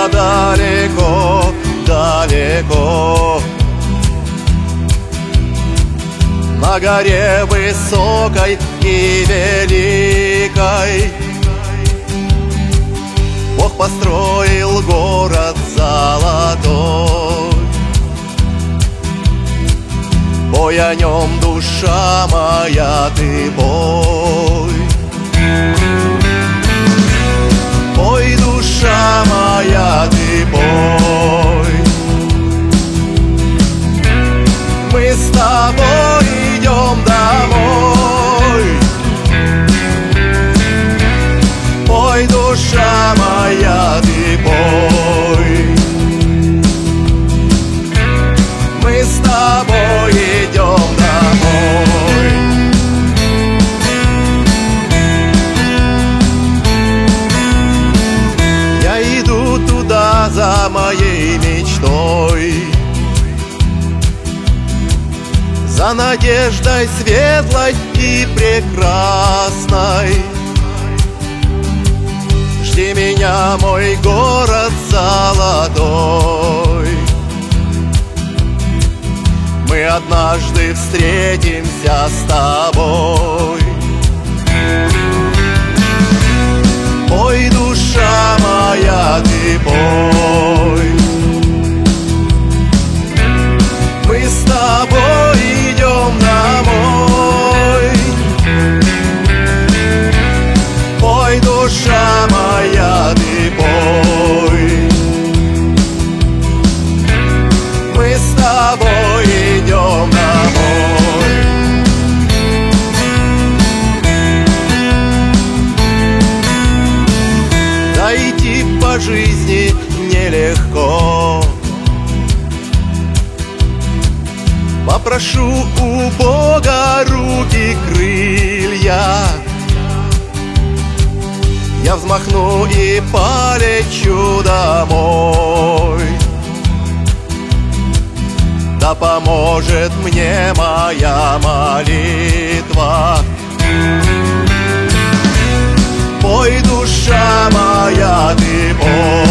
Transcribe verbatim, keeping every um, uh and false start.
куда-то далеко, далеко. На горе высокой и великой Бог построил город золотой. Пой о нем, душа моя, ты пой. Пой, душа моя, ты пой. Мы с тобой идем домой. Пой, душа моя, ты пой. Мы с тобой идем домой. Я иду туда за моей мечтой, за надеждой светлой и прекрасной. Жди меня, мой город золотой. Мы однажды встретимся с тобой. Пой, душа моя, ты пой. Мы с тобой идем домой. Пой, душа моя, ты пой. Мы с тобой идем домой. Да идти по жизни нелегко. Попрошу у Бога руки, крылья. Я взмахну и полечу домой. Да поможет мне моя молитва. Пой, душа моя, ты пой.